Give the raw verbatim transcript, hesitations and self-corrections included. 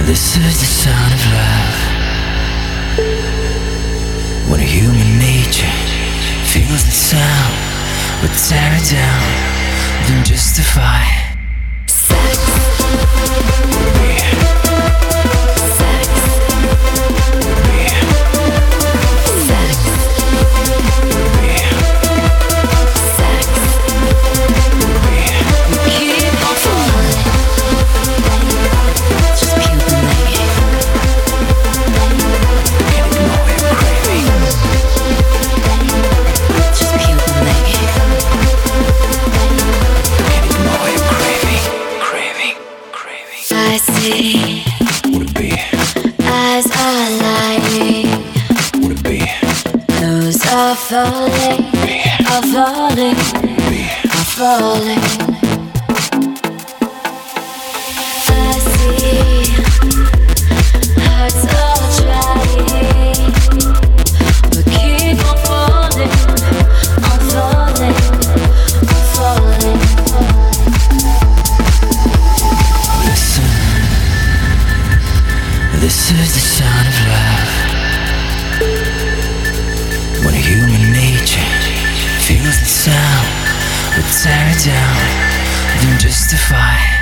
This is the sound of love. When human nature feels the sound, but tear it down, then justify. Sex. Beer. Sex. Beer. Sex. Beer. Sex. Beer. We keep on falling. Just Cuban linking. Can't ignore your craving. Just Cuban linking. Can't ignore your craving. Craving. Craving. I see Would it be? eyes are lying. Would it be? Those are falling, Beer. are falling, Beer. are falling. I see hearts are trying, but keep on falling, on falling, on falling. Listen. This is the sound of love. When human nature feels the sound, but tear it down, then justify.